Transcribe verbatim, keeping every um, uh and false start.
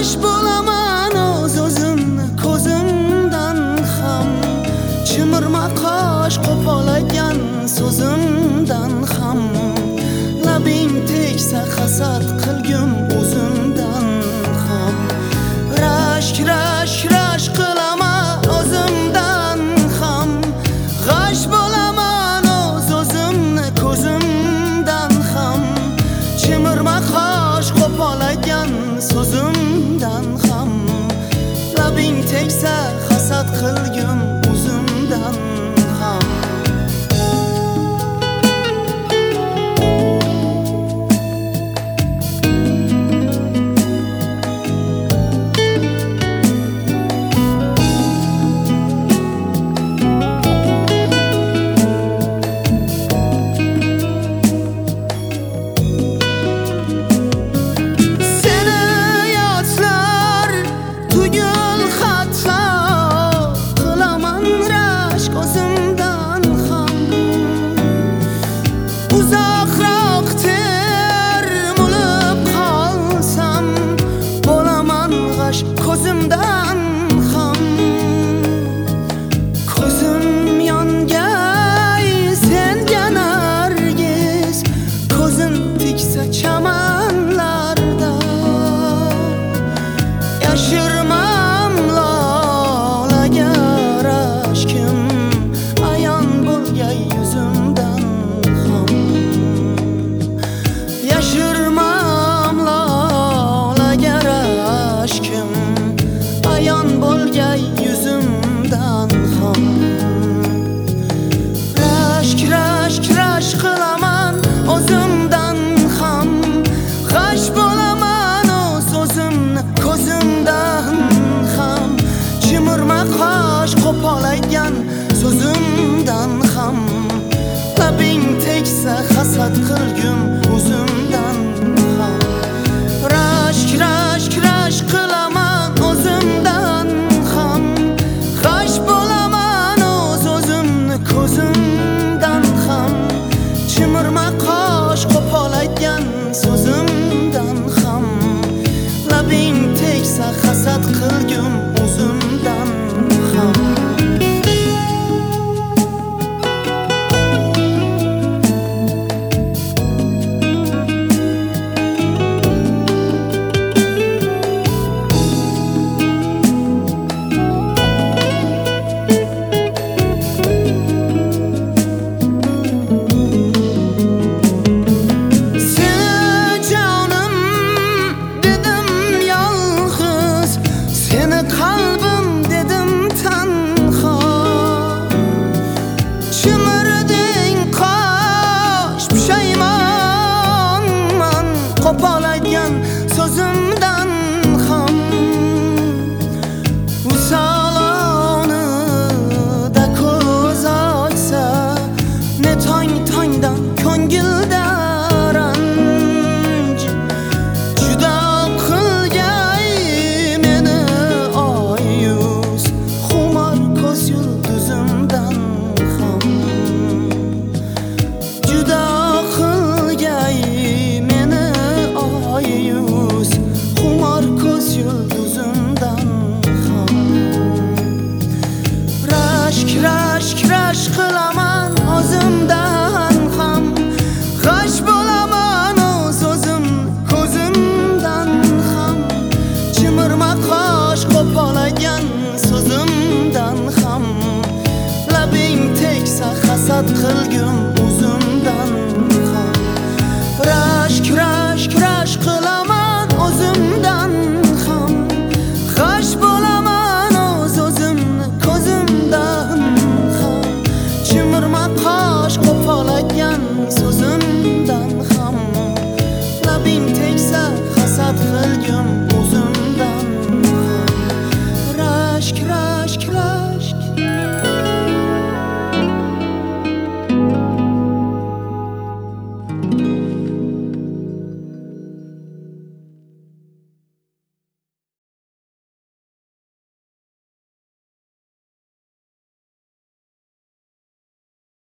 g'ash bo'laman o'z-o'zimni ko'zimdan ham, chimirma qosh qo'polagan so'zimdan ham, labing tegsa hasad qilgum o'zimdan ham, rashk rashk rashk qilaman o'zimdan ham, g'ash bo'laman o'z-o'zimni ko'zimdan ham, chimirma qosh qo'polagan so'zimdan ham, labing tegsa hasad qilgum o'zimdan ham. Uzoqroq termulib qolsam, bo'laman g'ash ko'zimdan ham, ko'zim yongay senga nargiz, ko'zim tiksa chamanlarda, yashirmam lolaga rashkim, ayon bo'lgay yuzimdan. Yashirmam lolaga rashkim, ayon bo'lgay yuzimdan ham. Rashk rashk rashk qilaman o'zimdan ham, g'ash bo'laman o'z-o'zimni ko'zimdan ham, chimirma qosh qo'polagan so'zimdan ham, labing tegsa hasad qilgum o'zimdan ham. Rashk rashk rashk qilaman o'zimdan ham, g'ash bo'laman o'z-o'zimni ko'zimdan ham, chimirma qosh qo'polagan so'zimdan ham, labing tegsa hasad qilgum o'zimdan ham. Qalbim dedim tanho, chimirding qosh pushaymonman, qo'polagan so'zimdan ham, usalonida ko'z ochsa, ne tong tongdan ko'ngilda ranj, juda qilgay meni oyuz, xumor ko'z yulduzimdan ham, juda qilgay meni oyuz, xumor ko'z yulduzimdan ham. Rashk rashk rashk qilaman o'zimdan ham, g'ash bo'laman o'z-o'zim ko'zimdan ham, chimirma qosh qo'polagan so'zimdan ham, labing tegsa hasad qilgum